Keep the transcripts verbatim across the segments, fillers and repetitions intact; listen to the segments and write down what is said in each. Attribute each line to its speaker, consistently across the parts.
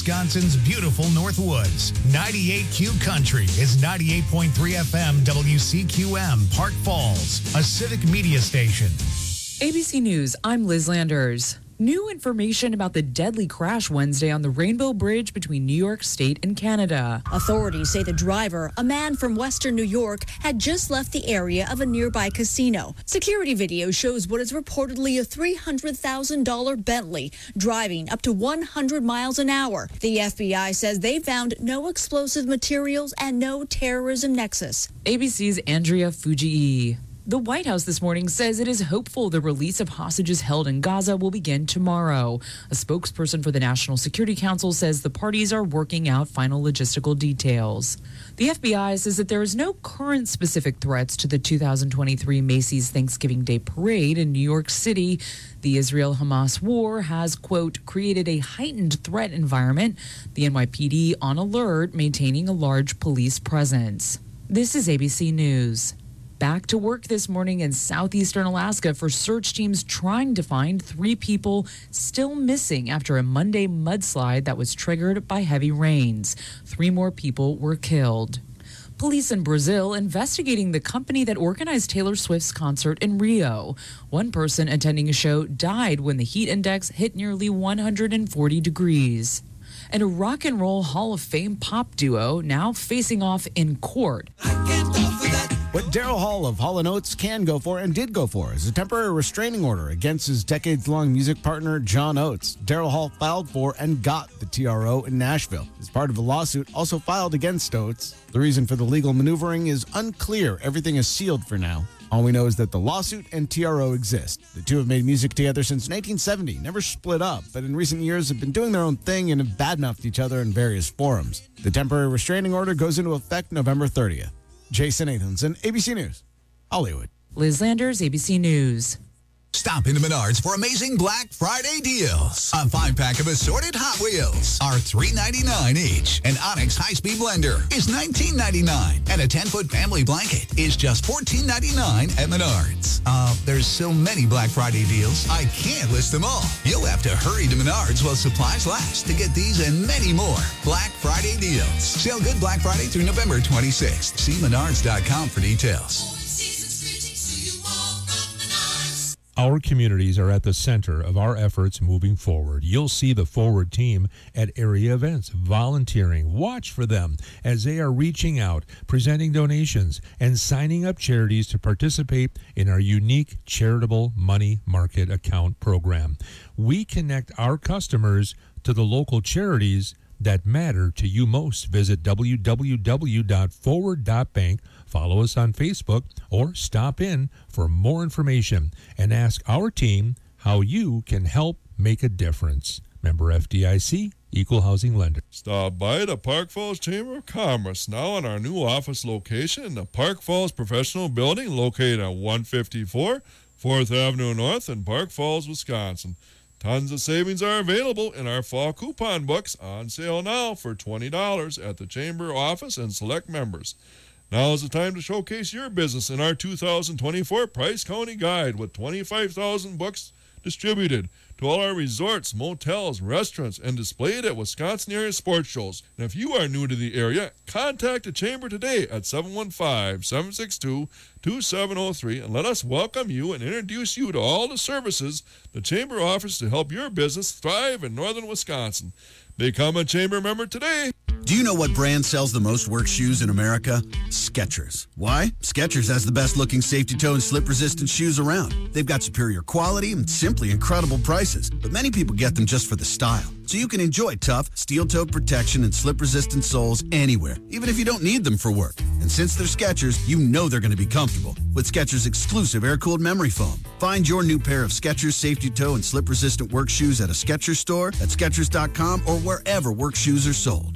Speaker 1: Wisconsin's beautiful Northwoods. ninety-eight Q Country is ninety-eight point three F M W C Q M, Park Falls, a civic media station.
Speaker 2: A B C News, I'm Liz Landers. New information about the deadly crash Wednesday on the Rainbow Bridge between New York State and Canada.
Speaker 3: Authorities say the driver, a man from Western New York, had just left the area of a nearby casino. Security video shows what is reportedly a three hundred thousand dollars Bentley driving up to one hundred miles an hour. The F B I says they found no explosive materials and no terrorism nexus.
Speaker 2: A B C's Andrea Fujii. The White House this morning says it is hopeful the release of hostages held in Gaza will begin tomorrow. A spokesperson for the National Security Council says the parties are working out final logistical details. The F B I says that there is no current specific threats to the two thousand twenty-three Macy's Thanksgiving Day Parade in New York City. The Israel-Hamas war has, quote, created a heightened threat environment. The N Y P D on alert, maintaining a large police presence. This is A B C News. Back to work this morning in southeastern Alaska for search teams trying to find three people still missing after a Monday mudslide that was triggered by heavy rains. Three more people were killed. Police in Brazil investigating the company that organized Taylor Swift's concert in Rio. One person attending a show died when the heat index hit nearly one hundred forty degrees. And a rock and roll Hall of Fame pop duo now facing off in court.
Speaker 4: I can't go for that.
Speaker 5: What Daryl Hall of Hall and Oates can go for and did go for is a temporary restraining order against his decades-long music partner, John Oates. Daryl Hall filed for and got the T R O in Nashville. As part of a lawsuit also filed against Oates. The reason for the legal maneuvering is unclear. Everything is sealed for now. All we know is that the lawsuit and T R O exist. The two have made music together since nineteen seventy, never split up, but in recent years have been doing their own thing and have badmouthed each other in various forums. The temporary restraining order goes into effect November thirtieth. Jason Nathanson, A B C News, Hollywood.
Speaker 2: Liz Landers, A B C News.
Speaker 6: Stop into Menards for amazing Black Friday deals. A five-pack of assorted Hot Wheels are three ninety-nine each. An Onyx high-speed blender is nineteen ninety-nine. And a ten-foot family blanket is just fourteen ninety-nine at Menards. Uh, there's so many Black Friday deals, I can't list them all. You'll have to hurry to Menards while supplies last to get these and many more Black Friday deals. Sale good Black Friday through November twenty-sixth. See menards dot com for details.
Speaker 7: Our communities are at the center of our efforts moving forward. You'll see the Forward team at area events, volunteering. Watch for them as they are reaching out, presenting donations, and signing up charities to participate in our unique charitable money market account program. We connect our customers to the local charities that matter to you most. Visit w w w dot forward dot bank. Follow us on Facebook or stop in for more information and ask our team how you can help make a difference. Member F D I C, Equal Housing Lender.
Speaker 8: Stop by the Park Falls Chamber of Commerce now in our new office location in the Park Falls Professional Building located at one fifty-four fourth Avenue North in Park Falls, Wisconsin. Tons of savings are available in our fall coupon books on sale now for twenty dollars at the Chamber office and select members. Now is the time to showcase your business in our two thousand twenty-four Price County Guide with twenty-five thousand books distributed to all our resorts, motels, restaurants, and displayed at Wisconsin area sports shows. And if you are new to the area, contact the Chamber today at seven one five, seven six two, two seven zero three and let us welcome you and introduce you to all the services the Chamber offers to help your business thrive in northern Wisconsin. Become a Chamber member today.
Speaker 9: Do you know what brand sells the most work shoes in America? Skechers. Why? Skechers has the best looking safety toe and slip resistant shoes around. They've got superior quality and simply incredible prices, but many people get them just for the style. So you can enjoy tough, steel-toed protection and slip-resistant soles anywhere, even if you don't need them for work. And since they're Skechers, you know they're going to be comfortable with Skechers' exclusive air-cooled memory foam. Find your new pair of Skechers safety toe and slip-resistant work shoes at a Skechers store, at Skechers dot com, or wherever work shoes are sold.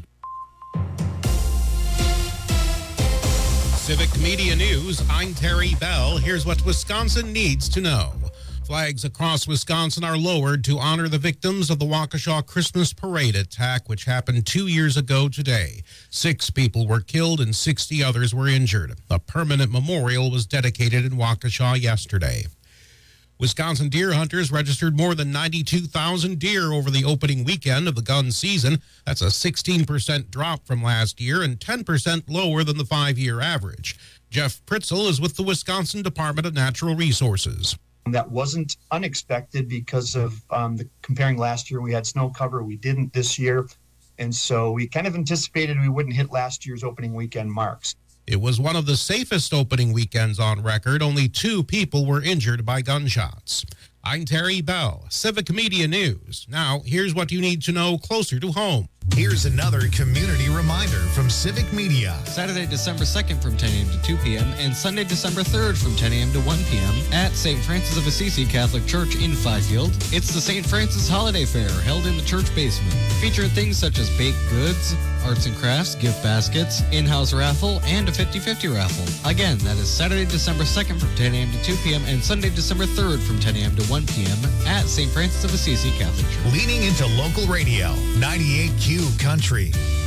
Speaker 10: Civic Media News, I'm Terry Bell. Here's what Wisconsin needs to know. Flags across Wisconsin are lowered to honor the victims of the Waukesha Christmas Parade attack, which happened two years ago today. Six people were killed and sixty others were injured. A permanent memorial was dedicated in Waukesha yesterday. Wisconsin deer hunters registered more than ninety-two thousand deer over the opening weekend of the gun season. That's a sixteen percent drop from last year and ten percent lower than the five-year average. Jeff Pritzel is with the Wisconsin Department of Natural Resources.
Speaker 4: That wasn't unexpected because of um, the comparing last year. We had snow cover. We didn't this year. And so we kind of anticipated we wouldn't hit last year's opening weekend marks.
Speaker 10: It was one of the safest opening weekends on record. Only two people were injured by gunshots. I'm Terry Bell, Civic Media News. Now, here's what you need to know closer to home.
Speaker 1: Here's another community reminder from Civic Media.
Speaker 11: Saturday, December second from ten a.m. to two p.m. and Sunday, December third from ten a.m. to one p.m. at Saint Francis of Assisi Catholic Church in Fifield. It's the Saint Francis Holiday Fair held in the church basement, featuring things such as baked goods, arts and crafts, gift baskets, in-house raffle, and a fifty-fifty raffle. Again, that is Saturday, December second from ten a.m. to two p.m. and Sunday, December third from ten a.m. to one p.m. at Saint Francis of Assisi Catholic Church.
Speaker 1: Leaning into local radio, ninety-eight Q Country.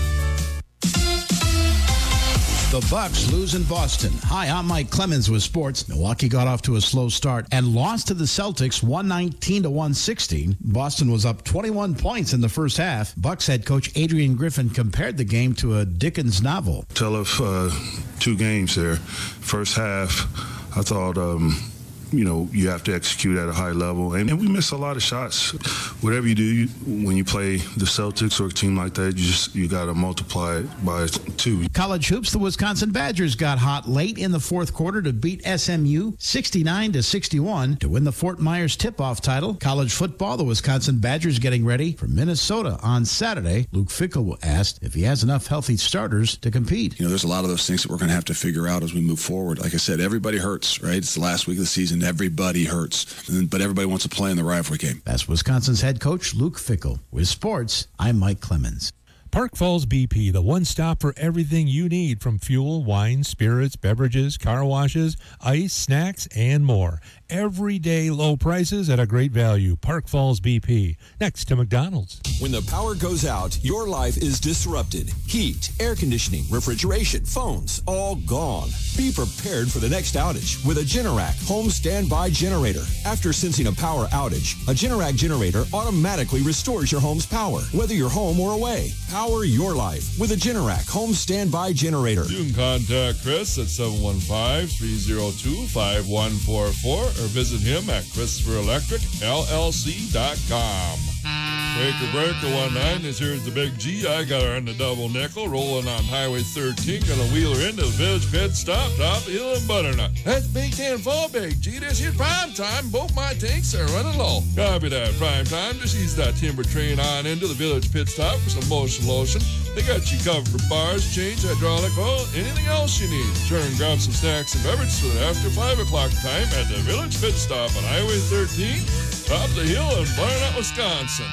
Speaker 12: The Bucks lose in Boston. Hi, I'm Mike Clemens with sports. Milwaukee got off to a slow start and lost to the Celtics one nineteen to one sixteen. Boston was up twenty-one points in the first half. Bucks head coach Adrian Griffin compared the game to a Dickens novel.
Speaker 13: Tell of uh, two games there. First half, I thought, um, you know, you have to execute at a high level. And, and we missed a lot of shots. Whatever you do, you, when you play the Celtics or a team like that, you just you got to multiply it by two.
Speaker 12: College hoops, the Wisconsin Badgers got hot late in the fourth quarter to beat S M U sixty-nine to sixty-one to win the Fort Myers tip-off title. College football, the Wisconsin Badgers getting ready for Minnesota on Saturday. Luke Fickell asked if he has enough healthy starters to compete.
Speaker 14: You know, there's a lot of those things that we're going to have to figure out as we move forward. Like I said, everybody hurts, right? It's the last week of the season. Everybody hurts, but everybody wants to play in the rivalry game.
Speaker 12: That's Wisconsin's head coach, Luke Fickell. With sports, I'm Mike Clemens.
Speaker 7: Park Falls B P, the one stop for everything you need from fuel, wine, spirits, beverages, car washes, ice, snacks, and more. Everyday low prices at a great value. Park Falls B P, next to McDonald's.
Speaker 15: When the power goes out, your life is disrupted. Heat, air conditioning, refrigeration, phones, all gone. Be prepared for the next outage with a Generac home standby generator. After sensing a power outage, a Generac generator automatically restores your home's power, whether you're home or away. Power your life with a Generac home standby generator.
Speaker 8: You can contact Chris at seven one five, three oh two, five one four four or visit him at Christopher Electric L L C dot com. Breaker Breaker one nine, this here's the Big G. I got her on the double nickel, rolling on Highway thirteen, gonna wheel her into the Village Pit Stop, top of the hill in Butternut. That's Big Ten Fall, Big G. This here's prime time. Both my tanks are running low. Copy that, prime time. Just ease that timber train on into the Village Pit Stop for some motion lotion. They got you covered for bars, chains, hydraulic oil, anything else you need. Turn and grab some snacks and beverages for the after five o'clock time at the Village Pit Stop on Highway thirteen, top of the hill in Butternut, Wisconsin.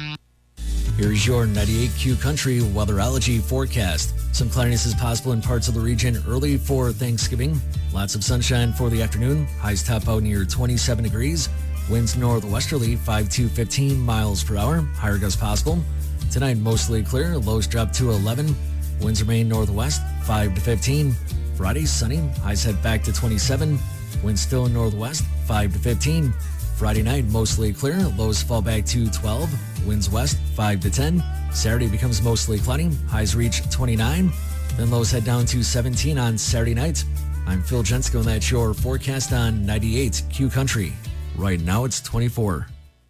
Speaker 16: Here's your ninety-eight Q Country weatherology forecast. Some cloudiness is possible in parts of the region early for Thanksgiving. Lots of sunshine for the afternoon. Highs top out near twenty-seven degrees. Winds northwesterly five to fifteen miles per hour. Higher gusts possible. Tonight mostly clear. Lows drop to eleven. Winds remain northwest five to fifteen. Friday sunny. Highs head back to twenty-seven. Winds still northwest five to fifteen. Friday night, mostly clear. Lows fall back to twelve. Winds west, five to ten. Saturday becomes mostly cloudy. Highs reach twenty-nine. Then lows head down to seventeen on Saturday night. I'm Phil Jensko, and that's your forecast on ninety-eight Q Country. Right now, it's twenty-four.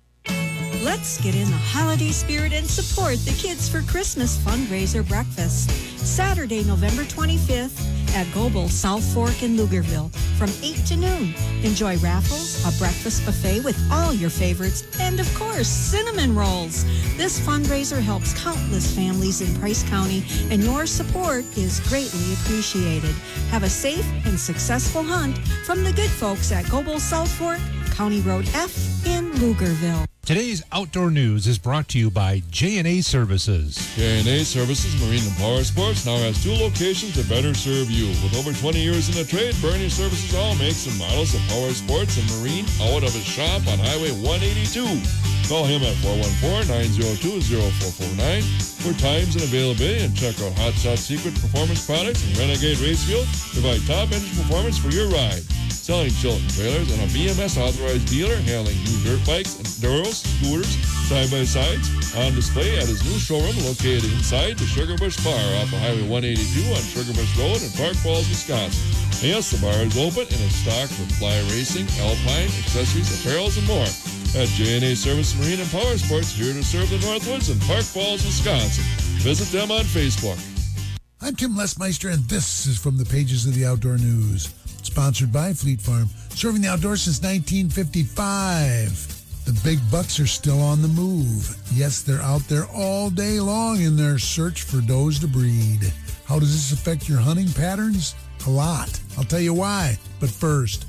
Speaker 17: Let's get in the holiday spirit and support the Kids for Christmas fundraiser breakfast. Saturday, November twenty-fifth at Goebel, South Fork in Lugerville from eight to noon. Enjoy raffles, a breakfast buffet with all your favorites, and of course, cinnamon rolls. This fundraiser helps countless families in Price County, and your support is greatly appreciated. Have a safe and successful hunt from the good folks at Goebel, South Fork, County Road F in Lugerville.
Speaker 7: Today's outdoor news is brought to you by J and A Services.
Speaker 8: J and A Services Marine and Power Sports now has two locations to better serve you. With over twenty years in the trade, Bernie Services all makes and models of power sports and marine out of his shop on Highway one eighty-two. Call him at four one four, nine oh two, oh four four nine for times and availability, and check out Hot Shot Secret Performance Products and Renegade Racefield. Provide top engine performance for your ride. selling Chilton trailers, and a B M S authorized dealer handling new dirt bikes, enduros, scooters, side-by-sides on display at his new showroom located inside the Sugar Bush Bar off of Highway one eighty-two on Sugar Bush Road in Park Falls, Wisconsin. Yes, the bar is open and is stocked with fly racing, alpine, accessories, apparels, and more. At J and A Service Marine and Power Sports, here to serve the Northwoods in Park Falls, Wisconsin. Visit them on Facebook.
Speaker 18: I'm Tim Lesmeister, and this is from the pages of the Outdoor News. Sponsored by Fleet Farm, serving the outdoors since nineteen fifty-five. The big bucks are still on the move. Yes, they're out there all day long in their search for does to breed. How does this affect your hunting patterns? A lot. I'll tell you why. But first,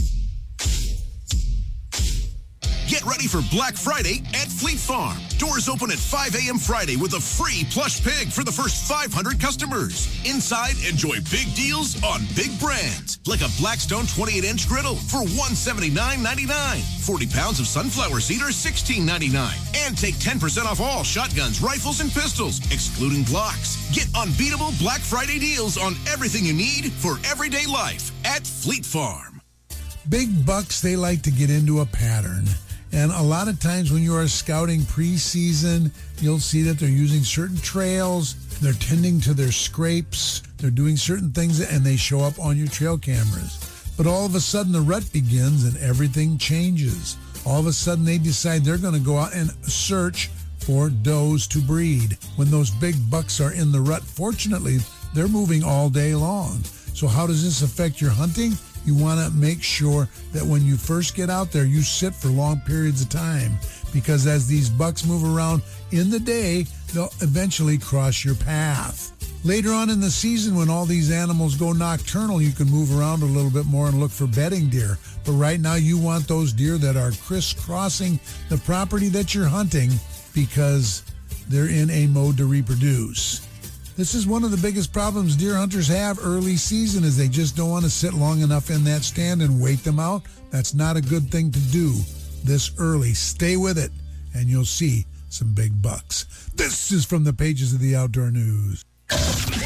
Speaker 19: get ready for Black Friday at Fleet Farm. Doors open at five a.m. Friday with a free plush pig for the first five hundred customers. Inside, enjoy big deals on big brands, like a Blackstone twenty-eight inch griddle for one hundred seventy-nine ninety-nine. forty pounds of sunflower seed are sixteen ninety-nine. And take ten percent off all shotguns, rifles, and pistols, excluding blocks. Get unbeatable Black Friday deals on everything you need for everyday life at Fleet Farm.
Speaker 18: big bucks, they like to get into a pattern. And a lot of times when you are scouting preseason, you'll see that they're using certain trails, they're tending to their scrapes, they're doing certain things, and they show up on your trail cameras. But all of a sudden the rut begins and everything changes. All of a sudden they decide they're going to go out and search for does to breed. When those big bucks are in the rut, fortunately, they're moving all day long. So how does this affect your hunting? You want to make sure that when you first get out there, you sit for long periods of time, because as these bucks move around in the day, they'll eventually cross your path. Later on in the season, when all these animals go nocturnal, you can move around a little bit more and look for bedding deer. But right now, you want those deer that are crisscrossing the property that you're hunting because they're in a mode to reproduce. This is one of the biggest problems deer hunters have early season, is they just don't want to sit long enough in that stand and wait them out. That's not a good thing to do this early. Stay with it, and you'll see some big bucks. This is from the pages of the Outdoor News.
Speaker 20: Pump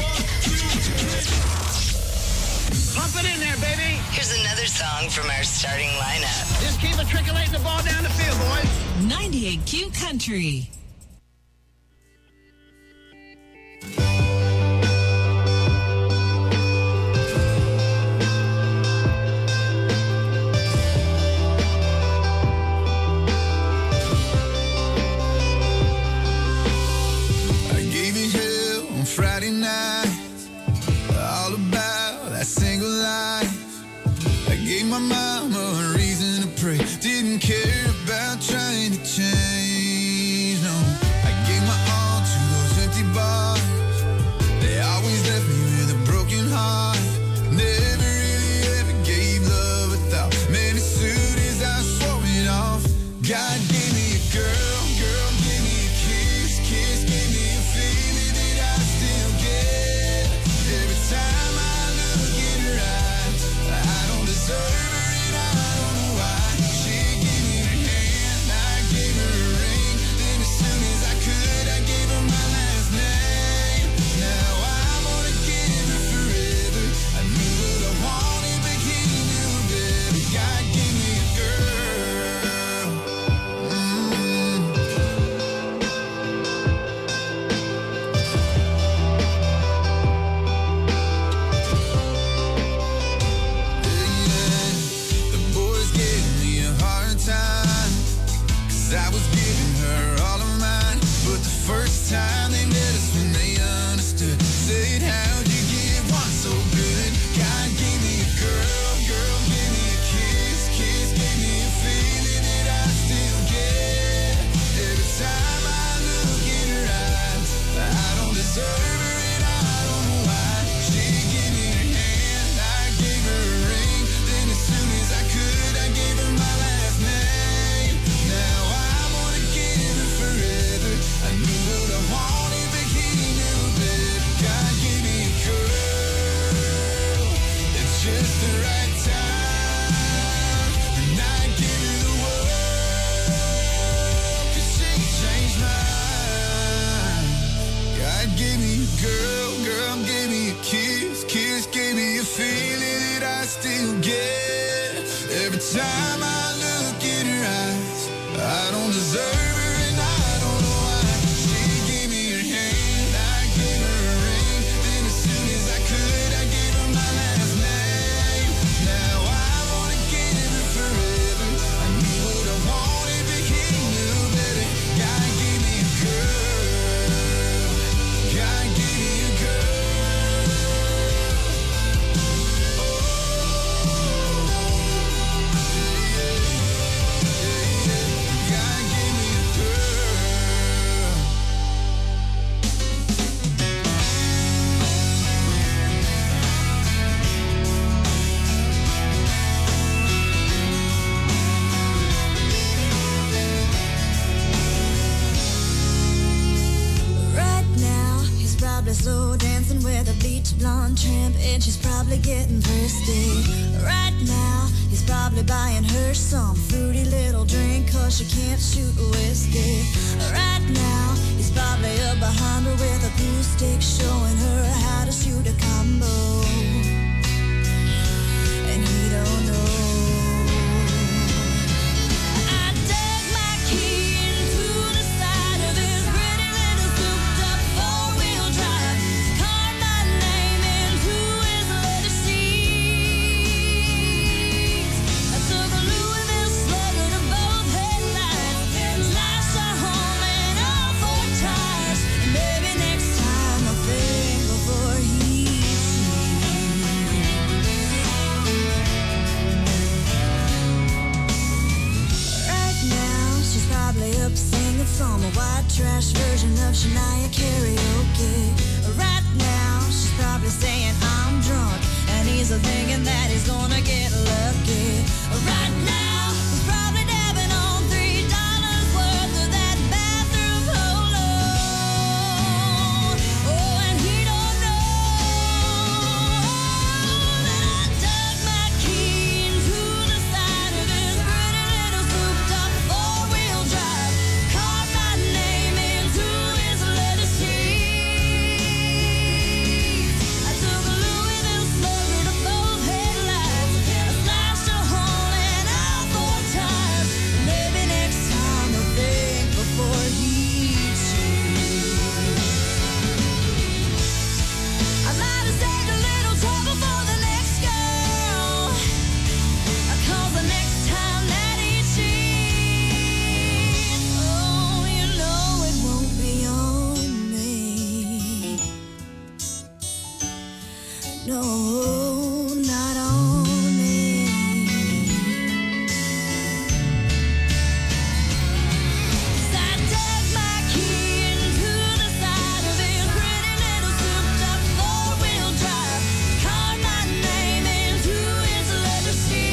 Speaker 20: it in there, baby.
Speaker 21: Here's another song from our starting lineup.
Speaker 20: Just keep matriculating the ball down the field, boys.
Speaker 21: ninety-eight Q Country.
Speaker 22: Friday night, all about that single life. I gave my mama a reason to pray. Didn't care about trying to change, no.
Speaker 3: slow dancing with a bleach blonde trimp, and she's probably getting thirsty. Right now, he's probably buying her some fruity little drink, cause she can't shoot whiskey. Right now, he's probably up behind her with a glue stick, showing her how to shoot a combo. And he don't know. Some white trash version of Shania karaoke. Right now, she's probably saying I'm drunk, and he's thinking that he's gonna get lucky. Right now, he's probably dabbing on three dollars worth of that bathroom polo. Oh, and he don't know that I dug my key into the side of his pretty little souped-up four-wheel drive. No, not on me. Cause I dug my key into the side of his pretty little souped-up four-wheel drive. Carved my name into his leather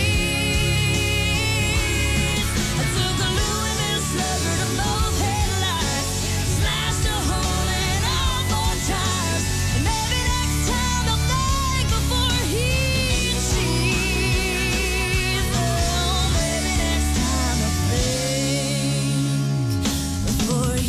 Speaker 3: seats. I took a Louisville slugger to both headlights, slashed a hole in all four tires. And maybe next time I'll think before he cheats. Oh, maybe next time I'll think before he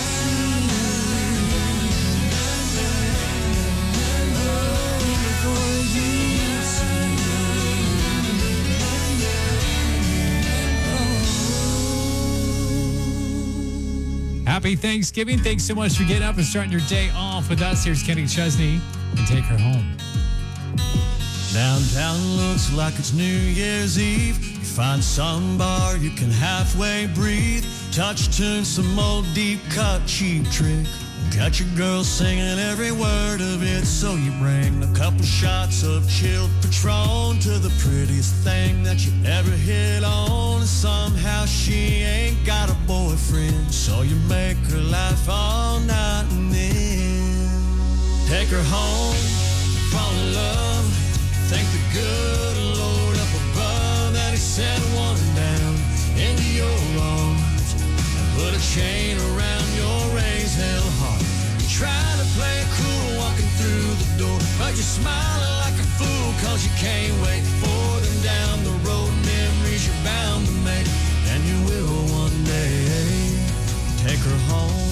Speaker 5: Happy Thanksgiving. Thanks so much for getting up and starting your day off with us. Here's Kenny Chesney and Take Her Home.
Speaker 23: Downtown looks like it's New Year's Eve. You find some bar you can halfway breathe. Touch tune, some old deep cut cheap trick. Got your girl singing every word of it, so you bring a couple shots of chilled Patron to the prettiest thing that you ever hit on. And somehow she ain't got a boyfriend, so you make her laugh all night and then take her home, fall in love. Thank the good Lord up above that he sent one down into your arms and put a chain around your raised hell heart. You're trying to play it cool walking through the door, but you're smiling like a fool cause you can't wait for them down the road. Memories you're bound to make, and you will one day take her home.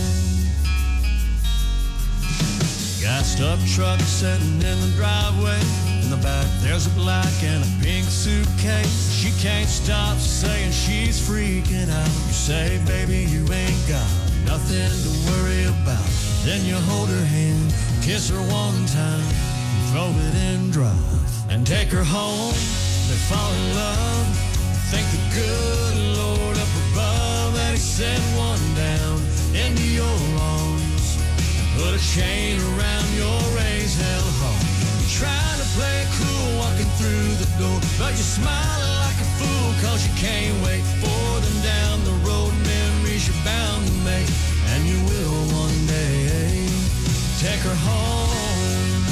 Speaker 23: Gassed up truck sitting in the driveway. In the back there's a black and a pink suitcase. She can't stop saying she's freaking out. You say, baby, you ain't got nothing to worry about. Then you hold her hand, kiss her one time, and throw it in drive and take her home. They fall in love. Thank the good Lord up above that he sent one down into your arms. Put a chain around your raised hell heart. You're trying to play it cool walking through the door, but you're smiling like a fool cause you can't wait for them down the road. Memories you're bound to make, and you will one day take her home.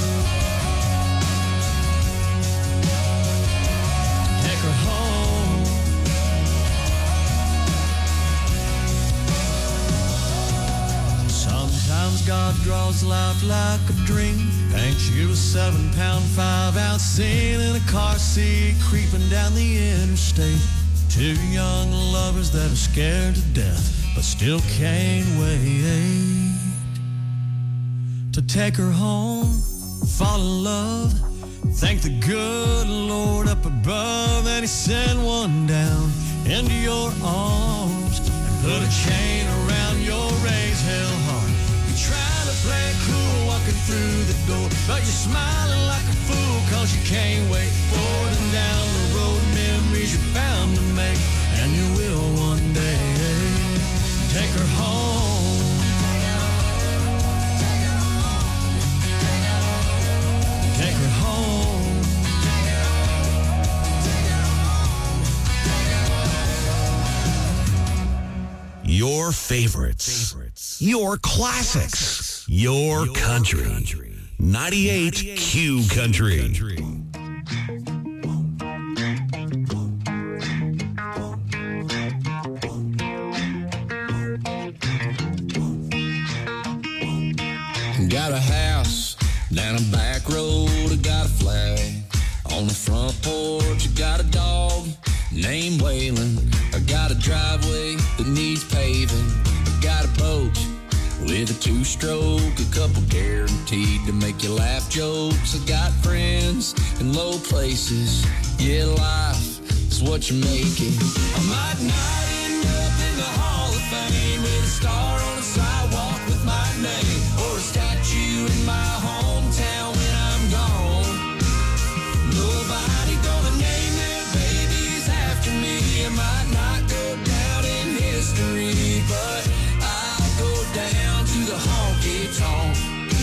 Speaker 23: Take her home. Sometimes God draws life like a dream. Paints you a seven pound, five ounce scene in a car seat, creeping down the interstate. Two young lovers that are scared to death, but still can't wait to take her home, fall in love, thank the good Lord up above, and he sent one down into your arms and put a chain around your raised hell heart. You try to play it cool walking through the door, but you're smiling like a fool cause you can't wait for them down the road. Memories you're bound to make, and you will one day. Take her home. Take her home.
Speaker 19: Your favorites, your classics, your country. ninety-eight Q Country.
Speaker 2: Got a house down a back road, I got a flag on the front porch. I got a dog named Waylon. I got a driveway that needs paving. I got a boat with a two-stroke, a couple guaranteed to make you laugh jokes. I got friends in low places. Yeah, life is what you're making. I might not end up in the Hall of Fame with a star on the sidewalk with my name, or a statue in my hometown when I'm gone. Nobody gonna name their babies after me. I might not go down in history, but I'll go down to the honky-tonk.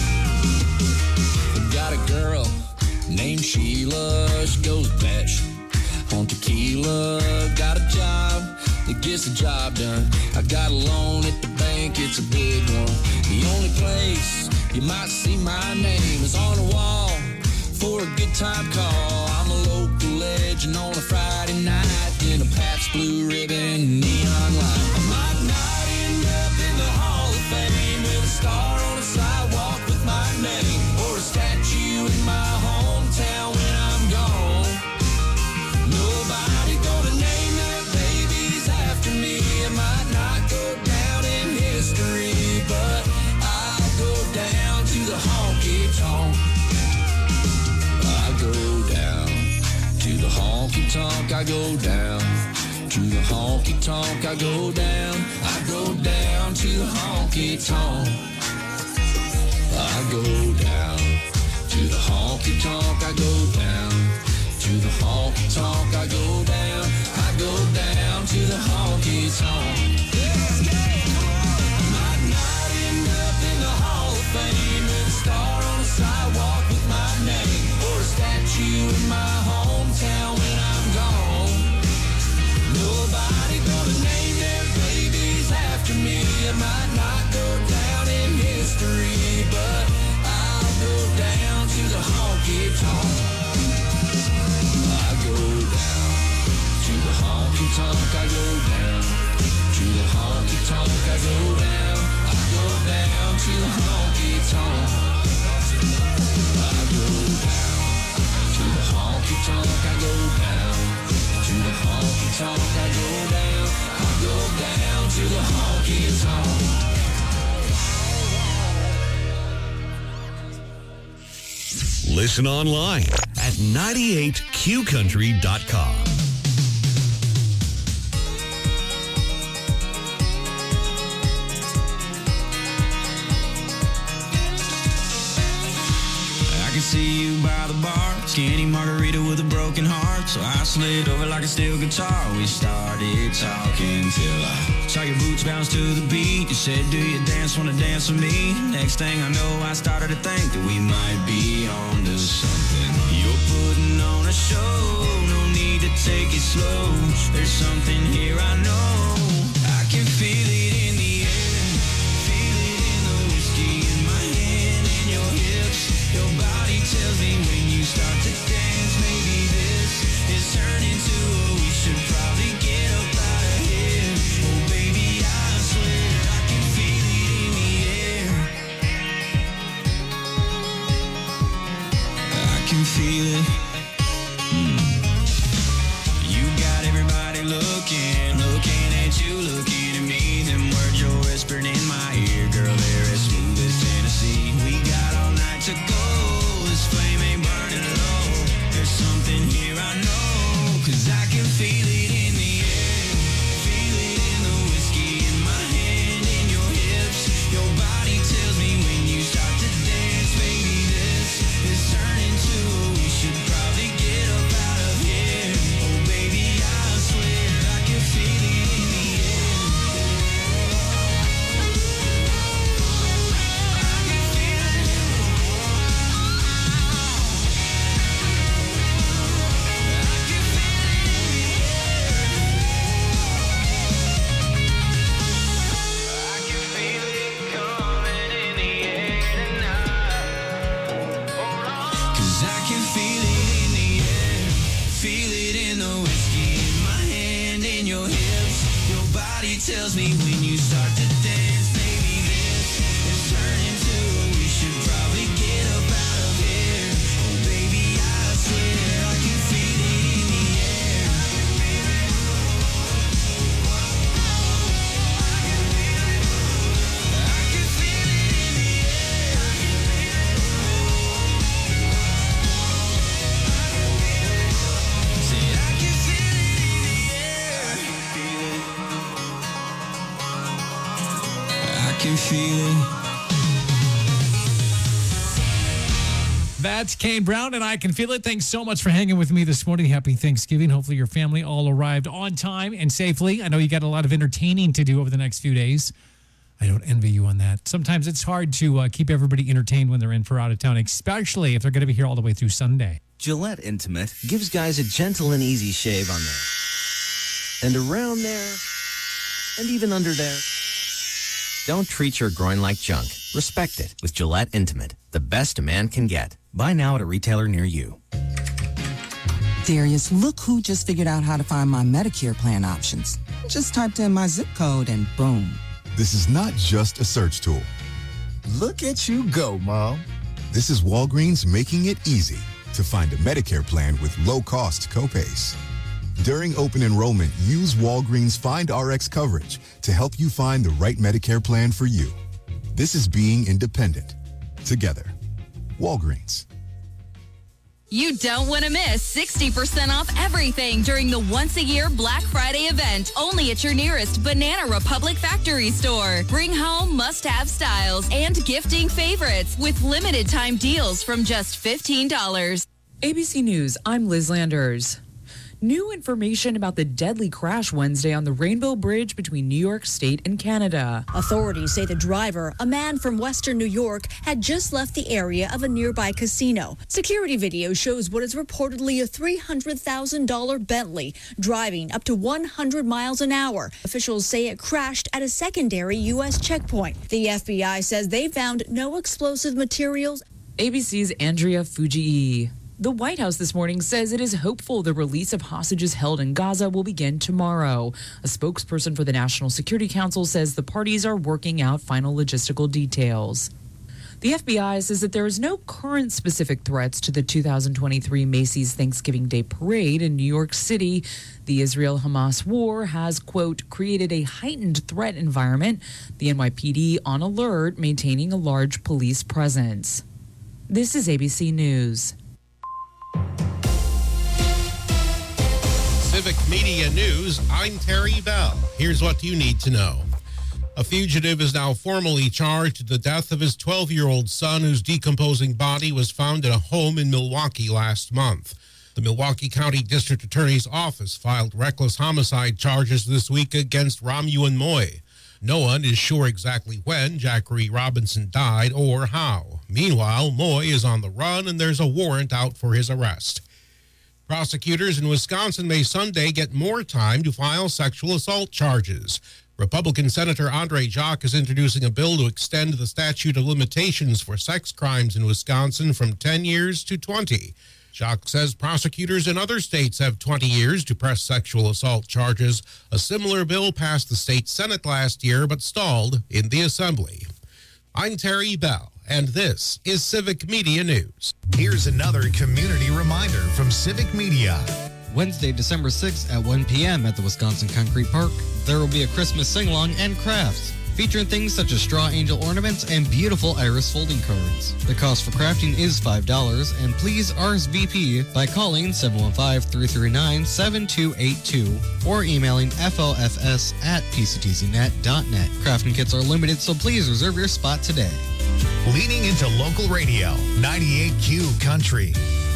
Speaker 2: I've got a girl named Sheila. She goes batshit on tequila. Got a job that gets the job done. I got a loan at the bank, it's a big one. The only place you might see my name is on the wall for a good time call. I'm a local legend on a Friday night in a Pabst Blue Ribbon neon light. I might not end up in the Hall of Fame with a star on a sidewalk with my name, or a statue in my hometown when I'm gone. Nobody gonna name their babies after me. I might not go down in history, but I'll go down to the honky-tonk. I go down to the honky-tonk. I go down to the honky-tonk. I go down. I go down to the honky-tonk. I go down to the honky-tonk. I go down to the honky-tonk. I go down. I go down to the honky-tonk. Let's go. I might not end up in the Hall of Fame with a star on the sidewalk with my name, or a statue in my hometown when I'm gone. Nobody gonna name their babies after me. I might not go down in history, but I'll go down to the honky-tonk. I go down to the honky-tonk. I go down to the honky-tonk. I go down. I go down to the honky-tonk. I go down to the honky-tonk. I go down to the honky-tonk. I go down. I go down to the honky-tonk.
Speaker 19: Listen online at ninety-eight Q country dot com.
Speaker 23: I can see you by the bar, skinny margarita with a broken heart. So I slid over like a steel guitar. We started talking till I saw your boots bounce to the beat. You said, do you dance, wanna dance with me? Next thing I know, I started to think that we might be on to something. You're putting on a show, no need to take it slow. There's something here I know. I can feel it in the air, feel it in the whiskey in my hand and your hips. Your body tells me when you start to dance, maybe this is turning to a we should probably get up out of here. Oh baby, I swear I can feel it in the air.
Speaker 4: can feel it. Mm. You got everybody looking, looking at you, looking at me. Them words you're whispering in my ear, girl, they're as smooth as Tennessee. We got all night to go, this flame ain't burning low. There's something here I know, 'cause I can feel it in the air. Feel it in the whiskey in my hand, in your hips. Your body tells me when you start to dance, baby, this is turning to, we should probably get up out of here. Oh, baby, I swear I can feel it in the air. I can feel it. I can feel it in the air. I can feel it coming in the air tonight. Hold on. 'Cause I can feel it in the air. Feel it in the whiskey in my hand, in your hips. Your body tells me when you start to dance, baby, this is turning to, we should probably get up out of here. Oh, baby, I swear I can feel it in the air. I can feel it in the air. Say I can feel it in the air. I can feel it.
Speaker 5: That's Kane Brown, and I Can Feel It. Thanks so much for hanging with me this morning. Happy Thanksgiving. Hopefully your family all arrived on time and safely. I know you got a lot of entertaining to do over the next few days. I don't envy you on that. Sometimes it's hard to uh, keep everybody entertained when they're in for out of town, especially if they're going to be here all the way through Sunday.
Speaker 6: Gillette Intimate gives guys a gentle and easy shave on there. And around there. And even under there. Don't treat your groin like junk. Respect it with Gillette Intimate, the best a man can get. Buy now at a retailer near you.
Speaker 9: Darius, look who just figured out how to find my Medicare plan options. Just typed in my zip code and boom.
Speaker 24: This is not just a search tool.
Speaker 25: Look at you go, Mom. This is Walgreens making it easy to find a Medicare plan with low-cost copays. During open enrollment, use Walgreens Find R X coverage to help you find the right Medicare plan for you. This is being independent. Together. Walgreens.
Speaker 26: You don't want to miss sixty percent off everything during the once-a-year Black Friday event, only at your nearest Banana Republic factory store. Bring home must-have styles and gifting favorites with limited-time deals from just fifteen dollars.
Speaker 27: A B C News, I'm Liz Landers. New information about the deadly crash Wednesday on the Rainbow Bridge between New York State and Canada.
Speaker 28: Authorities say the driver, a man from Western New York, had just left the area of a nearby casino. Security video shows what is reportedly a three hundred thousand dollars Bentley driving up to one hundred miles an hour. Officials say it crashed at a secondary U S checkpoint. The F B I says they found no explosive materials.
Speaker 27: A B C's Andrea Fujii. The White House this morning says it is hopeful the release of hostages held in Gaza will begin tomorrow. A spokesperson for the National Security Council says the parties are working out final logistical details. The F B I says that there is no current specific threats to the two thousand twenty-three Macy's Thanksgiving Day Parade in New York City. The Israel-Hamas war has, quote, created a heightened threat environment. The N Y P D on alert, maintaining a large police presence. This is A B C News.
Speaker 10: Civic Media News, I'm Terry Bell. Here's what you need to know. A fugitive is now formally charged with the death of his twelve-year-old son, whose decomposing body was found in a home in Milwaukee last month. The Milwaukee County District Attorney's Office filed reckless homicide charges this week against Ramuan Moy. No one is sure exactly when Jackery Robinson died or how. Meanwhile, Moy is on the run and there's a warrant out for his arrest. Prosecutors in Wisconsin may Sunday get more time to file sexual assault charges. Republican Senator Andre Jacques is introducing a bill to extend the statute of limitations for sex crimes in Wisconsin from ten years to twenty. Jacques says prosecutors in other states have twenty years to press sexual assault charges. A similar bill passed the state Senate last year but stalled in the Assembly. I'm Terry Bell, and this is Civic Media News.
Speaker 1: Here's another community reminder from Civic Media.
Speaker 11: Wednesday, December sixth at one p.m. at the Wisconsin Concrete Park, there will be a Christmas sing-along and crafts, featuring things such as straw angel ornaments and beautiful iris folding cards. The cost for crafting is five dollars, and please R S V P by calling seven one five, three three nine, seven two eight two or emailing F L F S at P C T Z net dot net. Crafting kits are limited, so please reserve your spot today.
Speaker 1: Leaning into local radio, ninety-eight Q Country.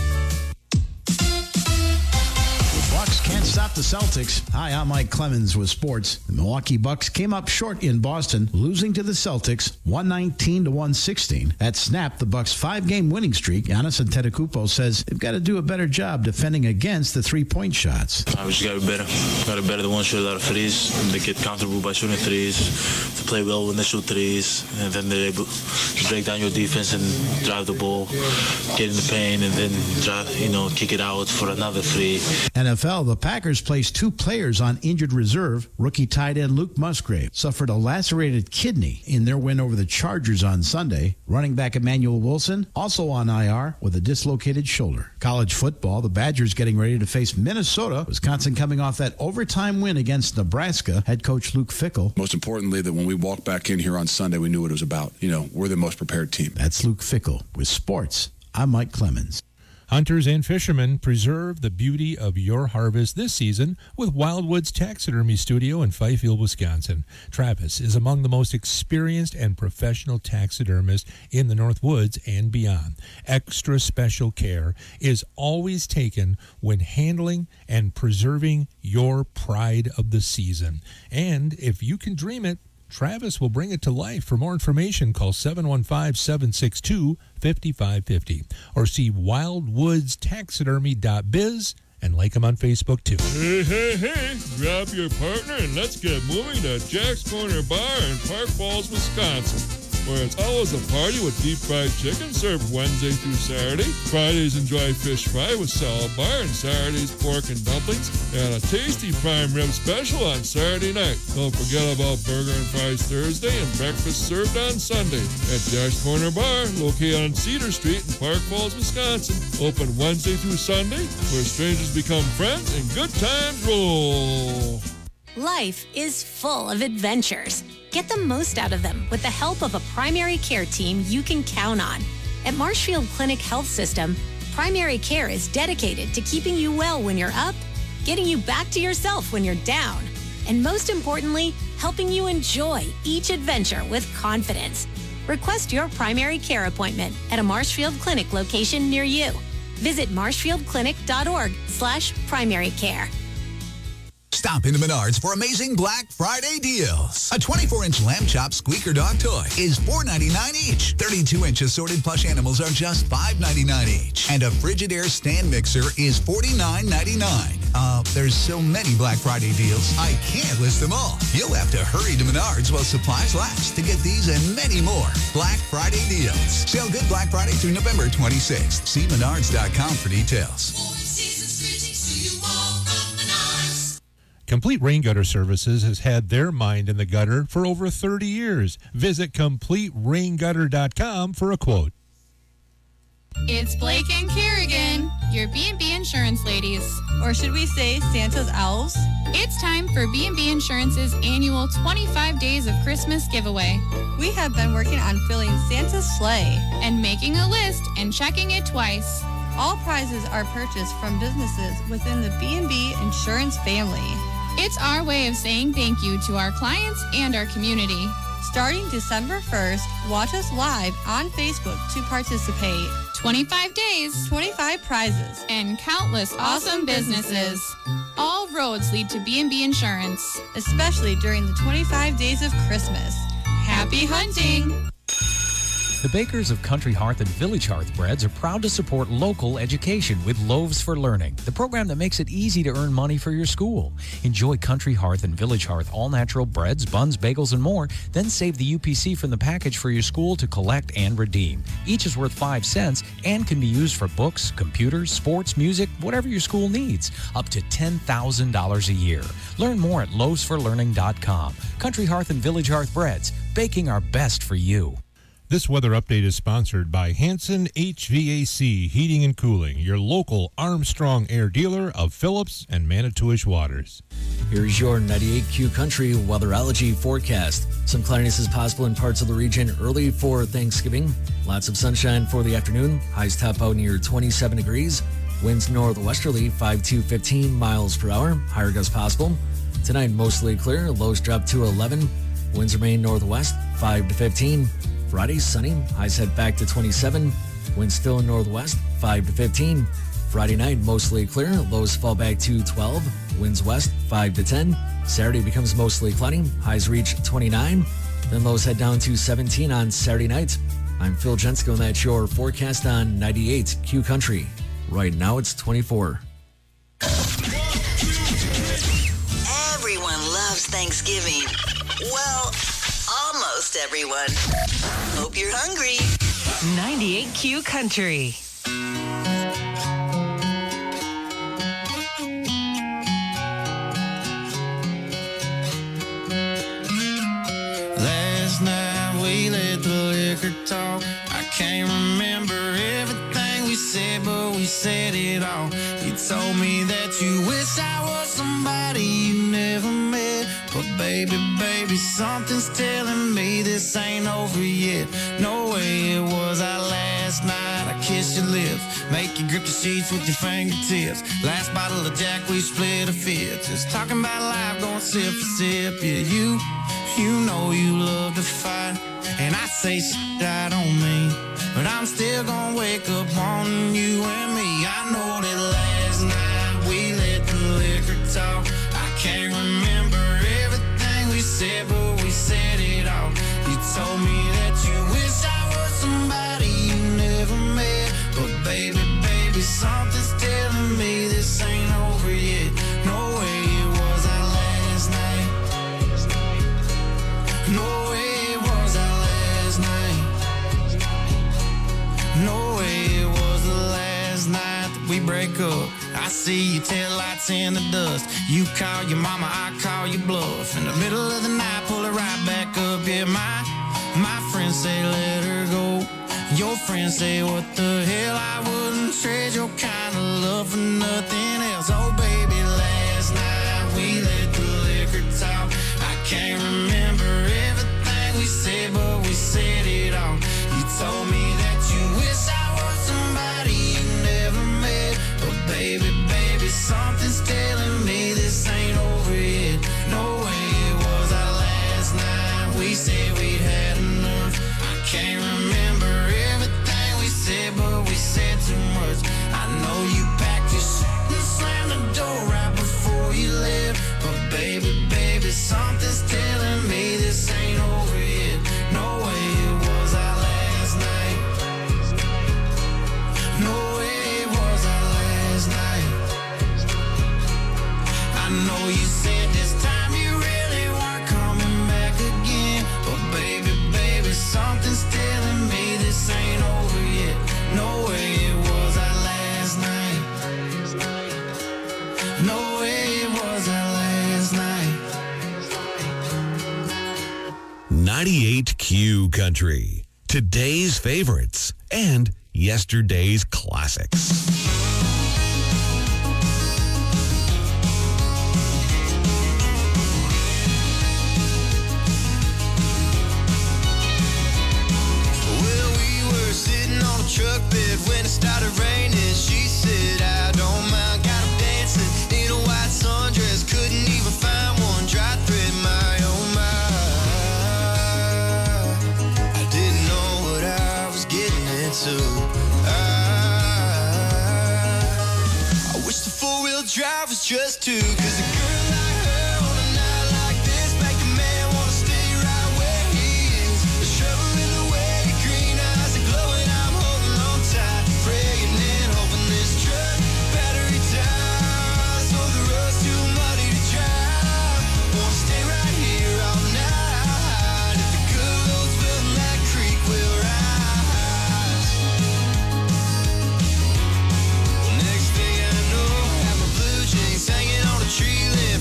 Speaker 12: Bucks can't stop the Celtics. Hi, I'm Mike Clemens with sports. The Milwaukee Bucks came up short in Boston, losing to the Celtics one nineteen to one sixteen. That snapped the Bucks' five-game winning streak. Giannis Antetokounmpo says they've got to do a better job defending against the three-point shots.
Speaker 13: I just got to be better. Got to be better than one shoot a lot of threes. They get comfortable by shooting threes, to play well when they shoot threes, and then they're able to break down your defense and drive the ball, get in the paint, and then drive, you know, kick it out for another three.
Speaker 12: N F L, the Packers placed two players on injured reserve. Rookie tight end Luke Musgrave suffered a lacerated kidney in their win over the Chargers on Sunday. Running back Emmanuel Wilson also on I R with a dislocated shoulder. College football, the Badgers getting ready to face Minnesota. Wisconsin coming off that overtime win against Nebraska. Head coach Luke Fickell.
Speaker 14: Most importantly, that when we walked back in here on Sunday, we knew what it was about. You know, we're the most prepared team.
Speaker 12: That's Luke Fickell with sports. I'm Mike Clemens.
Speaker 7: Hunters and fishermen preserve the beauty of your harvest this season with Wildwoods Taxidermy Studio in Fifield, Wisconsin. Travis is among the most experienced and professional taxidermists in the North Woods and beyond. Extra special care is always taken when handling and preserving your pride of the season. And if you can dream it, Travis will bring it to life. For more information, call seven one five, seven six two, five five five zero or see wildwoods taxidermy dot biz and like them on Facebook, too.
Speaker 8: Hey, hey, hey, grab your partner and let's get moving to Jack's Corner Bar in Park Falls, Wisconsin, where it's always a party with deep fried chicken served Wednesday through Saturday. Fridays enjoy fish fry with salad bar, and Saturdays pork and dumplings, and a tasty prime rib special on Saturday night. Don't forget about burger and fries Thursday and breakfast served on Sunday at Jack's Corner Bar, located on Cedar Street in Park Falls, Wisconsin. Open Wednesday through Sunday, where strangers become friends and good times roll.
Speaker 15: Life is full of adventures. Get the most out of them with the help of a primary care team you can count on. At Marshfield Clinic Health System, primary care is dedicated to keeping you well when you're up, getting you back to yourself when you're down, and most importantly, helping you enjoy each adventure with confidence. Request your primary care appointment at a Marshfield Clinic location near you. Visit marshfieldclinic.org slash primary care.
Speaker 19: Stop into Menards for amazing Black Friday deals. A twenty-four inch lamb chop squeaker dog toy is four ninety-nine each. thirty-two inch assorted plush animals are just five ninety-nine each. And a Frigidaire stand mixer is forty-nine ninety-nine. Uh, there's so many Black Friday deals, I can't list them all. You'll have to hurry to Menards while supplies last to get these and many more Black Friday deals. Sale good Black Friday through November twenty-sixth. See menards dot com for details.
Speaker 7: Complete Rain Gutter Services has had their mind in the gutter for over thirty years. Visit complete rain gutter dot com for a quote.
Speaker 16: It's Blake and Kerrigan, your B and B insurance ladies. Or should we say Santa's elves? It's time for B and B Insurance's annual twenty-five Days of Christmas giveaway. We have been working on filling Santa's sleigh and making a list and checking it twice. All prizes are purchased from businesses within the B and B Insurance family. It's our way of saying thank you to our clients and our community. Starting December first, watch us live on Facebook to participate. twenty-five days, twenty-five prizes, and countless awesome, awesome businesses. businesses. All roads lead to B and B Insurance, especially during the twenty-five days of Christmas. Happy hunting!
Speaker 17: The bakers of Country Hearth and Village Hearth Breads are proud to support local education with Loaves for Learning, the program that makes it easy to earn money for your school. Enjoy Country Hearth and Village Hearth all-natural breads, buns, bagels, and more. Then save the U P C from the package for your school to collect and redeem. Each is worth five cents and can be used for books, computers, sports, music, whatever your school needs. Up to ten thousand dollars a year. Learn more at loaves for learning dot com. Country Hearth and Village Hearth Breads, baking our best for you.
Speaker 7: This weather update is sponsored by Hanson H V A C Heating and Cooling, your local Armstrong Air dealer of Phillips and Manitowish Waters.
Speaker 2: Here's your ninety-eight Q Country weatherology forecast. Some cloudiness is possible in parts of the region early for Thanksgiving. Lots of sunshine for the afternoon. Highs top out near twenty-seven degrees. Winds northwesterly five to fifteen miles per hour. Higher gusts possible. Tonight mostly clear. Lows drop to eleven. Winds remain northwest five to fifteen. Friday, sunny. Highs head back to twenty-seven. Winds still in northwest, five to fifteen. Friday night, mostly clear. Lows fall back to twelve. Winds west, five to ten. Saturday becomes mostly cloudy. Highs reach twenty-nine. Then lows head down to seventeen on Saturday night. I'm Phil Jensko, and that's your forecast on ninety-eight Q Country. Right now, it's twenty-four.
Speaker 3: Everyone loves Thanksgiving. Well, almost everyone. Hope you're hungry.
Speaker 4: ninety-eight Q Country.
Speaker 18: Last night we let the liquor talk. I can't remember everything we said, but we said it all. You told me that you wish I was somebody you never met. But baby, baby, something's telling me this ain't over yet. No way it was our last night. I kissed your lips, make you grip the sheets with your fingertips. Last bottle of Jack, we split a fifth. Just talking about life, going sip for sip. Yeah, you, you know you love to fight. And I say shit I don't mean, but I'm still gonna wake up on you and me. I know that last night we let the liquor talk. I can't remember everything we said, but we said it all. You told me that you wish I was somebody you never met. But baby, baby, something's telling me this ain't over yet. No way it was our last night. No way it was our last night. No way it was the last night that we break up. I see your taillights in the dust. You call your mama, I call your bluff. In the middle of the night, pull it right back up. Yeah, my, my friends say let her go. Your friends say what the hell, I wouldn't trade your kind of love for nothing else. Oh baby, last night we let the liquor talk. I can't remember everything we said, but we said it all. You told me that you wish I was somebody you never met. But baby, baby, something's telling me this ain't over yet. No way it was our last night. We said we'd had enough. I can't remember everything we said, but we said too much. I know you packed your shit and slammed the door right before you left. But baby, baby, something's telling me this ain't over yet. No way it was our last night. No way it was our last night. I know you said this time you really weren't coming back again. But baby, baby, something's telling me this ain't over yet. No way it was our last night. No way it was our last night.
Speaker 19: ninety-eight Q Country. Today's favorites and yesterday's classics.
Speaker 18: Well, we were sitting on a truck bed when it started raining. She said, I don't mind, got him dancing in a white sundress. Couldn't even find one dry thread, my oh my. I didn't know what I was getting into. I, I wish the four-wheel drive was just two, cause a girl like her on a night like this make a man wanna stay right where he is. The trouble in the way your green eyes are glowing, I'm holding on tight, praying and hoping this truck battery dies. So the road's too muddy to drive, wanna stay right here all night. If the good road's filling that creek, we'll rise. Well, next thing I know, I have my blue jeans hanging on a tree limb.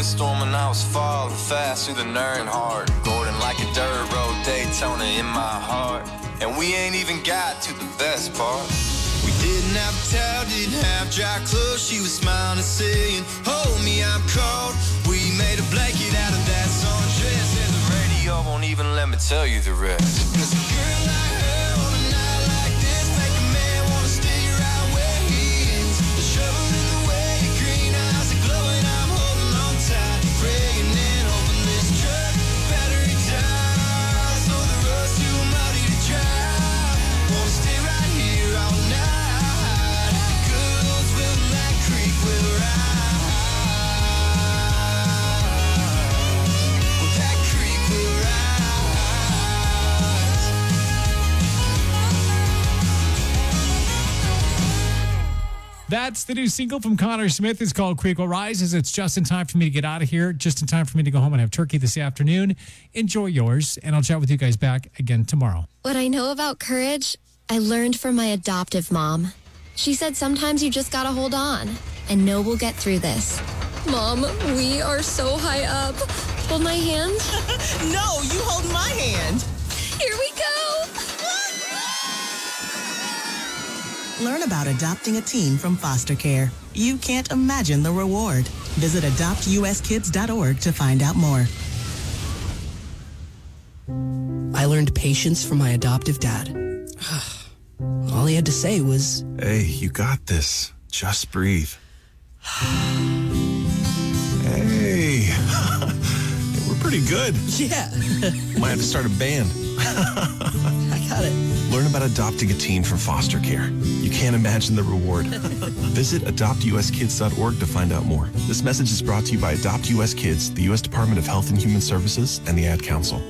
Speaker 5: storm and I was falling fast through the nerve heart. Gordon like a dirt road Daytona in my heart. And we ain't even got to the best part. We didn't have a towel, didn't have dry clothes. She was smiling and saying, hold me, I'm cold. We made a blanket out of that sundress, and the radio won't even let me tell you the rest. 'Cause a girl like her on a night like this make a man wanna stay right where he is. The shovel in the way, your green eyes are glowing. I'm holding on tight, praying and hoping this truck battery dies. So the road's too muddy to drive. Wanna stay right here all night. Good old Swift Black Creek will rise. Well, that creek will rise.
Speaker 6: That's the new single from Connor Smith. It's called Creek Will Rise. As it's just in time for me to get out of here, just in time for me to go home and have turkey this afternoon. Enjoy yours, and I'll chat with you guys back again tomorrow.
Speaker 9: What I know about courage, I learned from my adoptive mom. She said sometimes you just gotta hold on and know we'll get through this. Mom, we are so high up. Hold my hand.
Speaker 20: No, you hold my hand.
Speaker 9: Here we go.
Speaker 20: Learn about adopting a teen from foster care. You can't imagine the reward. Visit adopt u s kids dot org to find out more.
Speaker 21: I learned patience from my adoptive dad. All he had to say was,
Speaker 22: "Hey, you got this. Just breathe." Hey, we're pretty good.
Speaker 20: Yeah.
Speaker 22: Might have to start a band.
Speaker 20: I got it.
Speaker 22: Learn about adopting a teen from foster care. You can't imagine the reward. Visit adopt u s kids dot org to find out more. This message is brought to you by Adopt U S Kids, the U S Department of Health and Human Services, and the Ad Council.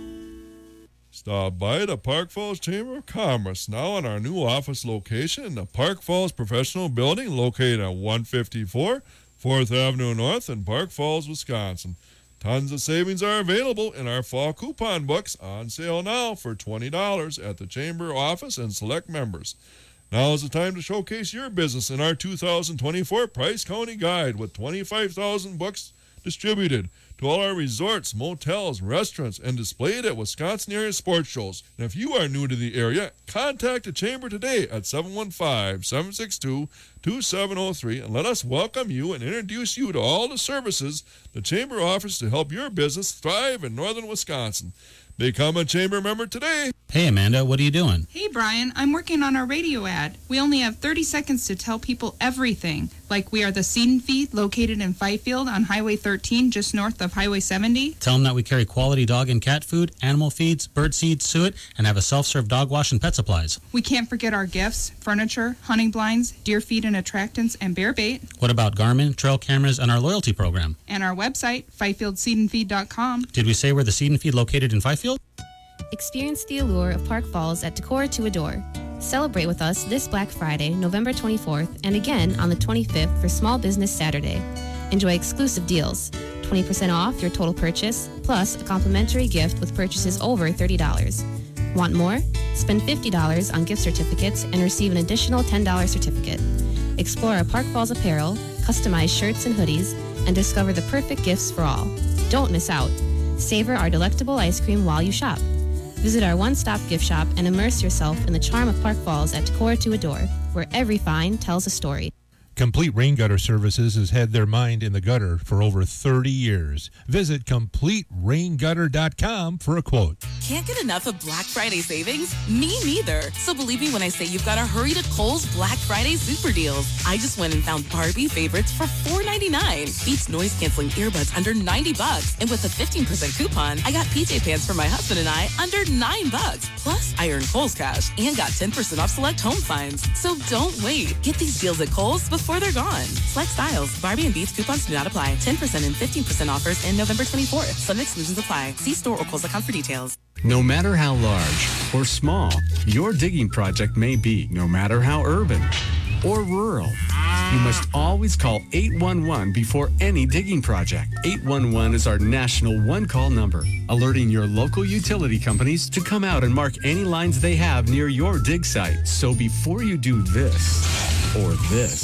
Speaker 8: Stop by the Park Falls Chamber of Commerce now in our new office location in the Park Falls Professional Building located at one fifty-four fourth Avenue North in Park Falls, Wisconsin. Tons of savings are available in our fall coupon books on sale now for twenty dollars at the Chamber office and select members. Now is the time to showcase your business in our two thousand twenty-four Price County Guide with twenty-five thousand books distributed to all our resorts, motels, restaurants, and displayed at Wisconsin area sports shows. And if you are new to the area, contact the Chamber today at seven one five, seven six two, two seven zero three and let us welcome you and introduce you to all the services the Chamber offers to help your business thrive in northern Wisconsin. Become a Chamber member today.
Speaker 23: Hey, Amanda, what are you doing?
Speaker 24: Hey, Brian, I'm working on our radio ad. We only have thirty seconds to tell people everything, like we are the Seed and Feed located in Fifield on Highway thirteen, just north of Highway seventy.
Speaker 23: Tell them that we carry quality dog and cat food, animal feeds, bird seed, suet, and have a self-serve dog wash and pet supplies.
Speaker 24: We can't forget our gifts, furniture, hunting blinds, deer feed and attractants, and bear bait.
Speaker 23: What about Garmin, trail cameras, and our loyalty program?
Speaker 24: And our website, fifield seed and feed dot com.
Speaker 23: Did we say we're the Seed and Feed located in Fifield?
Speaker 9: Experience the allure of Park Falls at Decor to Adore. Celebrate with us this Black Friday, November twenty-fourth, and again on the twenty-fifth for Small Business Saturday. Enjoy exclusive deals. twenty percent off your total purchase, plus a complimentary gift with purchases over thirty dollars. Want more? Spend fifty dollars on gift certificates and receive an additional ten dollars certificate. Explore our Park Falls apparel, customize shirts and hoodies, and discover the perfect gifts for all. Don't miss out. Savor our delectable ice cream while you shop. Visit our one-stop gift shop and immerse yourself in the charm of Park Falls at Decor to Adore, where every find tells a story.
Speaker 7: Complete Rain Gutter Services has had their mind in the gutter for over thirty years. Visit complete rain gutter dot com for a quote.
Speaker 29: Can't get enough of Black Friday savings? Me neither. So believe me when I say you've got to hurry to Kohl's Black Friday super deals. I just went and found Barbie favorites for four ninety-nine. Beats noise-canceling earbuds under ninety bucks. And with a fifteen percent coupon, I got P J pants for my husband and I under nine bucks. Plus, I earned Kohl's cash and got ten percent off select home finds. So don't wait. Get these deals at Kohl's before before they're gone. Select styles. Barbie and Beats coupons do not apply. ten percent and fifteen percent offers in November twenty-fourth. Some exclusions apply. See store or Kohl's dot com for details.
Speaker 30: No matter how large or small your digging project may be, no matter how urban or rural, you must always call eight one one before any digging project. eight one one is our national one-call number, alerting your local utility companies to come out and mark any lines they have near your dig site. So before you do this or this,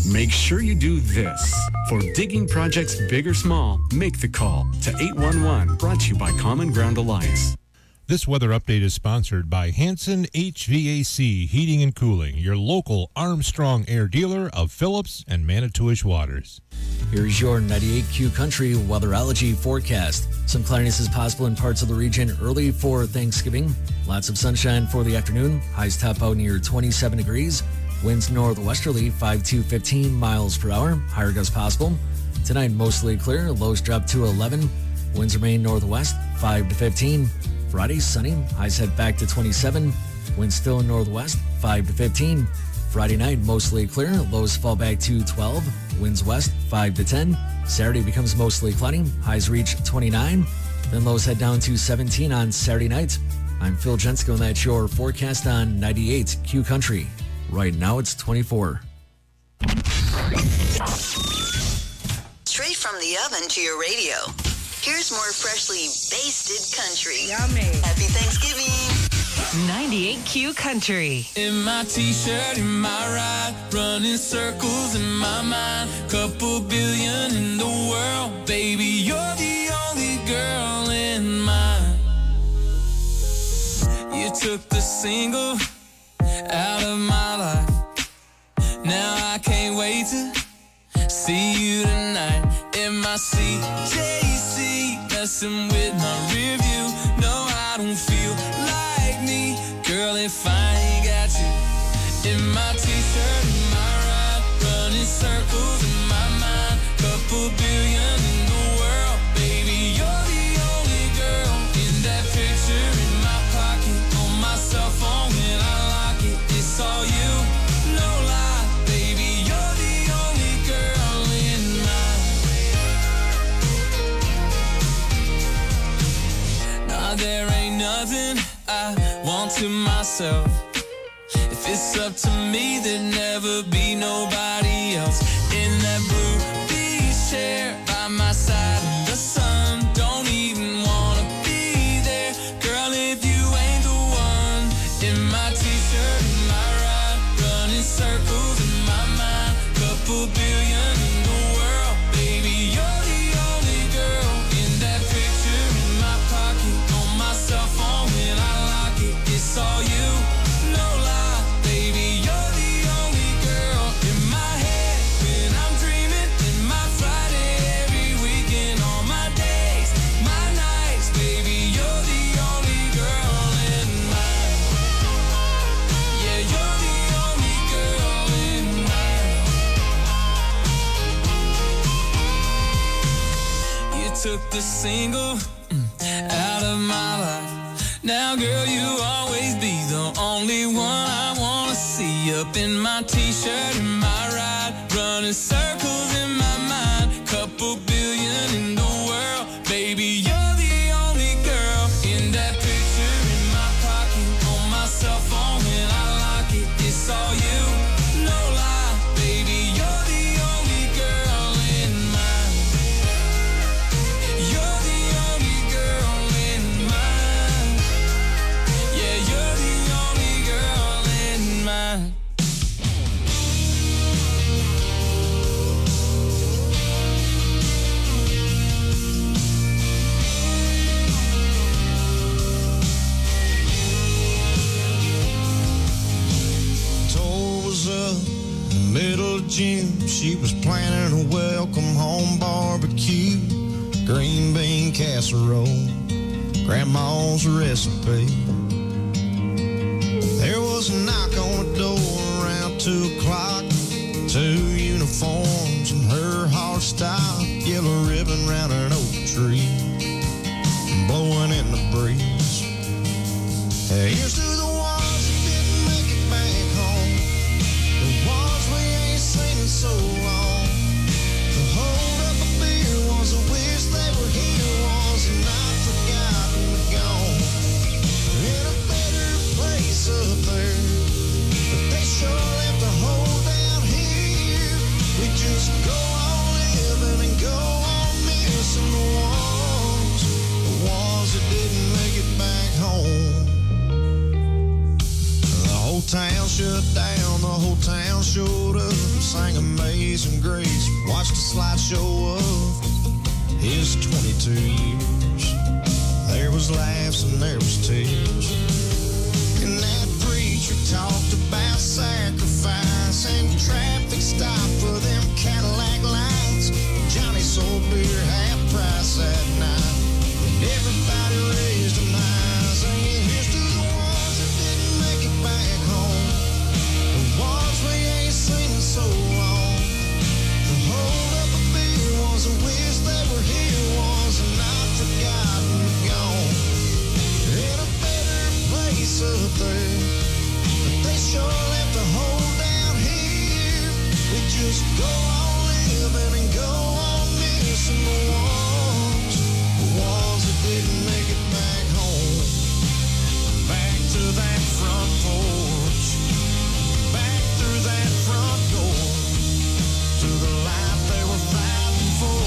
Speaker 30: Make sure you do this. For digging projects big or small, make the call to eight one one. Brought to you by Common Ground Alliance.
Speaker 7: This weather update is sponsored by Hanson H V A C Heating and Cooling, your local Armstrong Air dealer of Phillips and Manitowish Waters.
Speaker 2: Here's your ninety-eight Q Country weatherology forecast. Some cloudiness is possible in parts of the region early for Thanksgiving. Lots of sunshine for the afternoon. Highs top out near twenty-seven degrees. Winds northwesterly five to fifteen miles per hour. Higher gusts possible. Tonight mostly clear. Lows drop to eleven. Winds remain northwest five to fifteen. Friday, sunny. Highs head back to twenty-seven. Winds still in northwest, five to fifteen. Friday night, mostly clear. Lows fall back to twelve. Winds west, five to ten. Saturday becomes mostly cloudy. Highs reach twenty-nine. Then lows head down to seventeen on Saturday night. I'm Phil Jensko, and that's your forecast on ninety-eight Q Country. Right now, it's twenty-four.
Speaker 3: Straight from the oven to your radio. Here's more freshly basted country.
Speaker 4: Yummy.
Speaker 3: Happy Thanksgiving.
Speaker 4: ninety-eight Q Country.
Speaker 18: In my t-shirt, in my ride, running circles in my mind. Couple billion in the world, baby, you're the only girl in mine. You took the single out of my life. Now I can't wait to see you tonight. In my C J C, messing with my rear view. No, I don't feel like me, girl, if I ain't got you. In my t-shirt, in my ride, running circles in my mind. Couple billion in the world, baby, you're the only girl. In that picture in my pocket, on my cell phone when I lock it, it's all you, no lie, baby, you're the only girl in mine. Nah, there ain't nothing I want to myself. If it's up to me, there'd never be nobody else. In that blue beach chair by my side in the sun, don't even wanna be there, girl, if you ain't the one. In my t-shirt, in my ride, running circles in my mind. Couple billion in the world, baby, you're the only girl. In that picture in my pocket, on my cell phone when I lock it, it's all you, no lie, baby, you're the only girl. In my head when I'm dreaming, in my Friday, every weekend, all my days, my nights, baby, you're the only girl in mine. Yeah, you're the only girl in mine. You took the single mm, out of my life. Now, girl, you always be the only one I wanna see. Up in my t-shirt, in my ride, running circles in my mind. Couple billion in the world, baby, you're the only girl. In that picture in my pocket, on my cell phone when I lock it, it's all you, no lie, baby, you're the only girl in mine. You're the only girl in mine. Yeah, you're the only girl in mine. Tour was up in the middle of June. She was planning a welcome home barbecue, green bean casserole, grandma's recipe. There was a knock on the door around two o'clock. Two uniforms and her heart stopped. Yellow ribbon round an oak tree, blowing in the breeze. Here's to the ones that didn't make it back home, the ones we ain't seen in so long. To hold up a beer was a wish they were here, was not forgotten but gone. In a better place up there, but they sure left a hole down here. We just go on living and go on missing the ones, the ones that didn't make it back home. The whole town shut down, the whole town showed up, sang Amazing Amazing Grace. Watched a slideshow of his twenty-two years. There was laughs and there was tears. And that preacher talked about sacrifice and traffic stop for them Cadillac lights. Johnny sold beer half price that night. And everybody raised them high, saying, here's to the ones that didn't make it back home. The ones we ain't seen in so long. The hold up a beer was a wish they were here, was not forgotten, gone. They're in a better place up there, but they sure left a hole down here. We just go on living and go on missing the ones, the ones that didn't make it back home. Back to that front porch, back through that front door, to the life they were fighting for.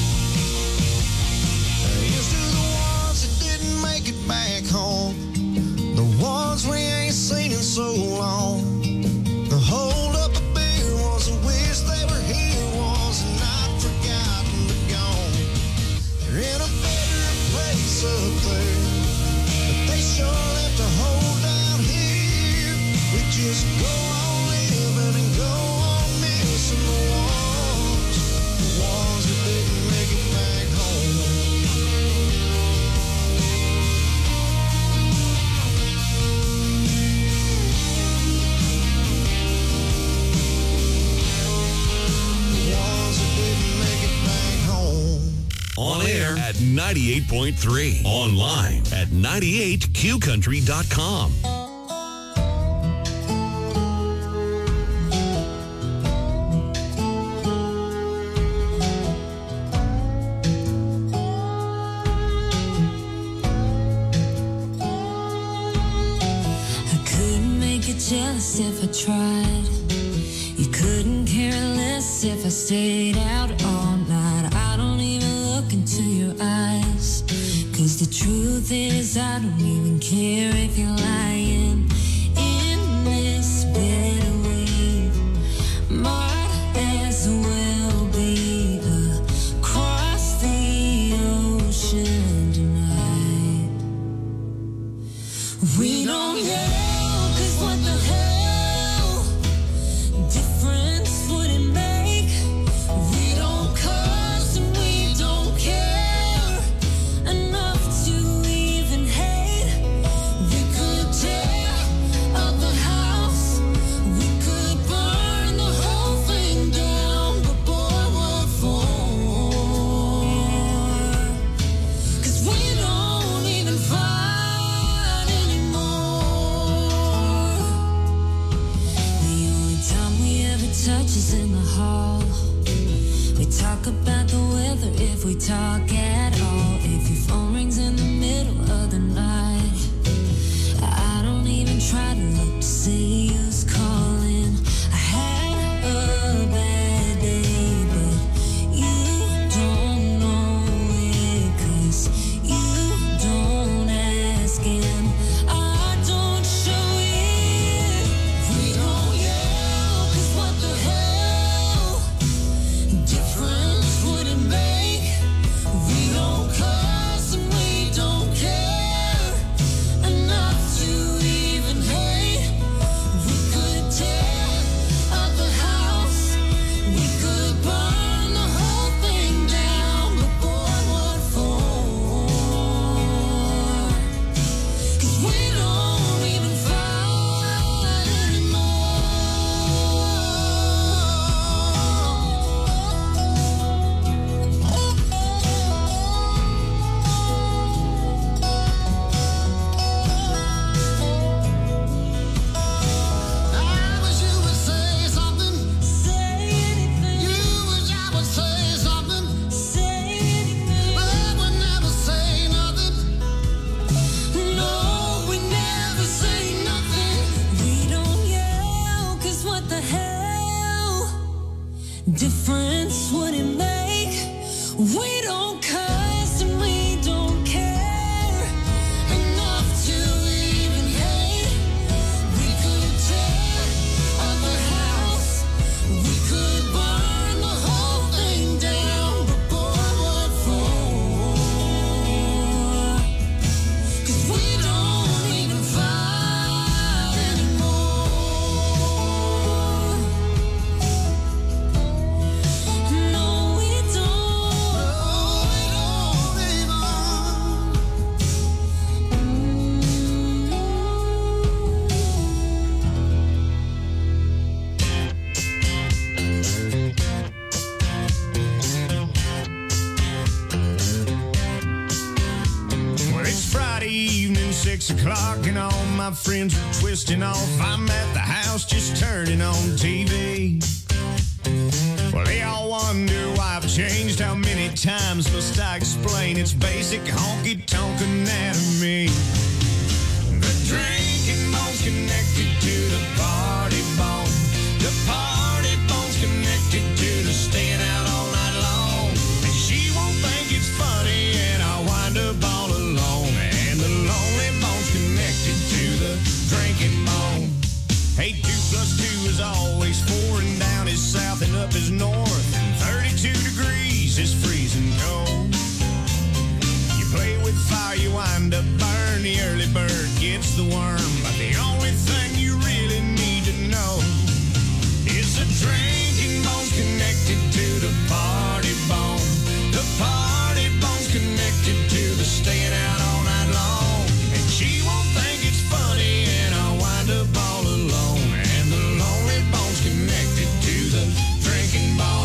Speaker 18: Here's to the ones that didn't make it back home, the ones we ain't seen in so long. The hold up a beer was a wish they were here, was not forgotten but gone. They're in a better place up there, but they sure left a hole down here. We just go on living and go on missing the ones, the ones that didn't make it back home.
Speaker 19: On air at ninety-eight point three. Online at ninety-eight q country dot com.
Speaker 1: I couldn't make you jealous if I tried. You couldn't care less if I stayed out all night. I don't even look into your eyes, 'cause the truth is I don't even care if you're lying. In this bed we might as well be across the ocean tonight. We don't yell, 'cause what the hell difference would it make? We don't cuss and we don't care enough to even hate. We could tear up the house, we could burn the whole thing down, but boy, what for? 'Cause we don't even fight anymore. The only time we ever touch is in the hall. We talk about the weather if we talk at all. If your phone rings in the middle of the night, I don't even try to look to see who's calling. I had a bad day, but you don't know it, 'cause you don't ask and I don't show it. We don't yell, 'cause what the hell difference would it make? We don't cuss and we don't care enough to even hate. We could tear up the house, we could burn the whole thing down, but boy, what for? 'Cause we don't even fight anymore. I wish you would say something. Say anything. You wish I would say something. Say anything. But I would never say nothing. No, we never say nothing. We don't yell, 'cause what the hell difference would it make? We don't cuss and we don't care enough to even hate. We could tear up the house, we could burn
Speaker 18: o'clock and all my friends are twisting off. I'm at the house just turning on T V. Well, they all wonder why I've changed. How many times must I explain? It's basic honky-tonk anatomy. The drinking bone's connected to the party bone. The party bone's connected to the staying out all night long. And she won't think it's funny, and I'll wind up all alone. And the lonely bone's connected to the drinking bone. Hey, two plus two is always four, and down is south and up is north. And thirty-two degrees is freezing cold. You play with fire, you wind up burn. The early bird gets the worm. But the only thing you really need to know is the drinking bone's connected to the party bone. The party bone's connected to the staying out all night long. And she won't think it's funny, and I'll wind up all alone. And the lonely bone's connected to the drinking bone.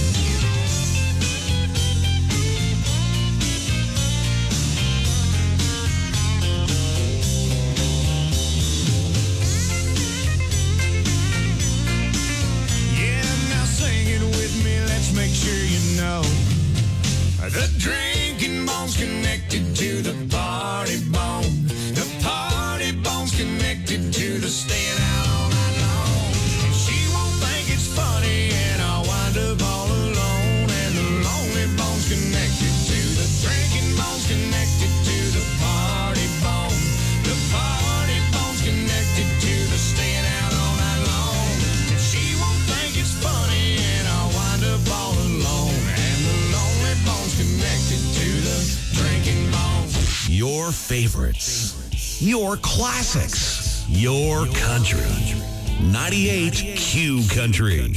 Speaker 18: Make sure you know the drinking bone's connected to the party bone. The party bone's connected to the staying out all night long. And she won't think it's funny, and I'll wind up all alone. And the lonely bone's connected to the drinking bone's connected to the party bone. The party bone's connected to the staying out all night long. And she won't think it's funny, and I'll wind up all alone. And the lonely bone's connected to the drinking bone.
Speaker 19: Your favorites, your classics, your country. ninety-eight Q Country.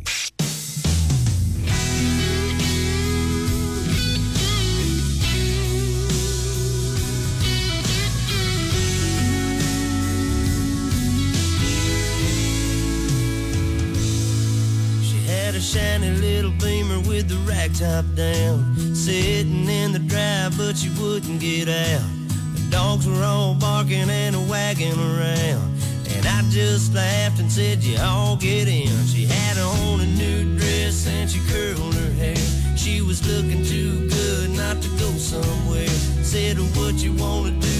Speaker 18: Had a shiny little Beamer with the rack top down, sitting in the drive, but she wouldn't get out. The dogs were all barking and a wagging around, and I just laughed and said, you all get in. She had on a new dress and she curled her hair. She was looking too good not to go somewhere. Said, what you wanna do?